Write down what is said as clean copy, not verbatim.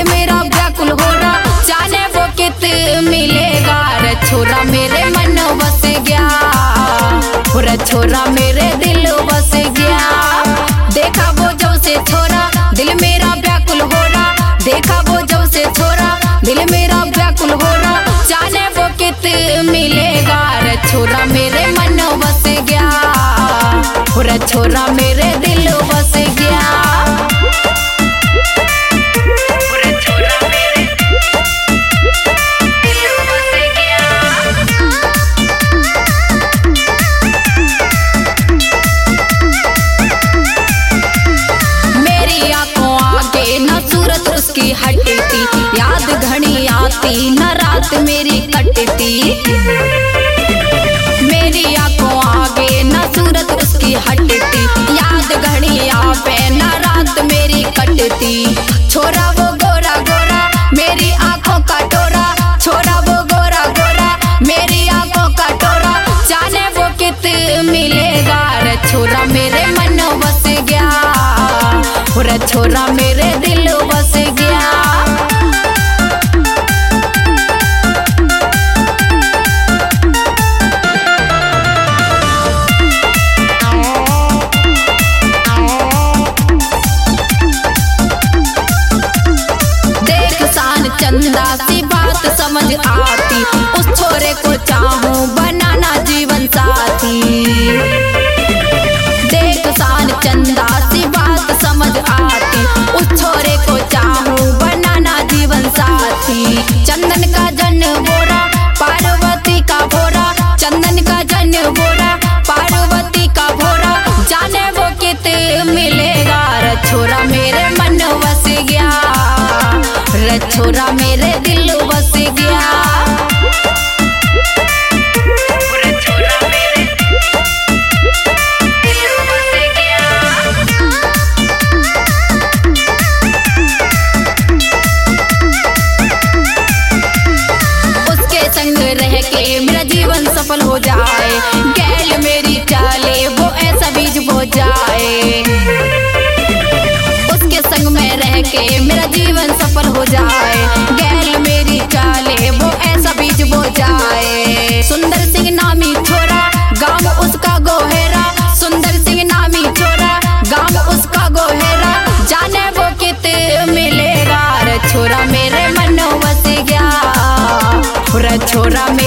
मेरा व्याकुल हो रहा, जाने वो कित मिलेगा। रे छोरा मेरे मन बस गया, रे छोरा मेरे दिल बस गया। देखा वो जब से छोरा दिल मेरा व्याकुल हो रहा, देखा वो जब से छोरा दिल मेरा व्याकुल हो रहा, जाने वो कित मिलेगा। रे छोरा मेरे मन बस गया, रे छोरा मेरे दिल बस गया। उसकी हटती याद घड़ी आती, न रात मेरी कटती। मेरी आंखों आगे न सूरत उसकी हटती, याद घड़ी आवे न रात मेरी कटती। छोरा वो गोरा गोरा मेरी आंखों का टोरा, छोरा वो गोरा गोरा मेरी आंखों का टोरा, जाने वो कित मिलेगा। रे छोरा मेरे मन बस गया, रे छोरा मेरे दिल बस गया। देख शान चंदा सी बात समझ आती, उस छोरे को चाहूं बनाना जीवन साथी। देख शान चंदा सी बात समझ आती, उस छोरे को चाहूं बनाना जीवन साथी। चंदन का जन बोरा पार्वती का भोरा, चंदन का जन बोरा पार्वती का भोरा, जाने वो कित मिलेगा। रे छोरा मेरे मन बस गया, रे छोरा मेरे दिल बस गया। रह के मेरा जीवन सफल हो जाए, गैल मेरी चाले वो ऐसा बीज बो जाए। उसके संग में रह के मेरा जीवन सफल हो जाए, गैल मेरी चाले वो ऐसा बीज बो जाए। सुंदर सिंह नामी छोरा गांव उसका गोहेरा, सुंदर सिंह नामी छोरा गांव उसका गोहेरा, जाने वो कित मिलेगा। रे छोरा मेरे मन बस गया, रे छोरा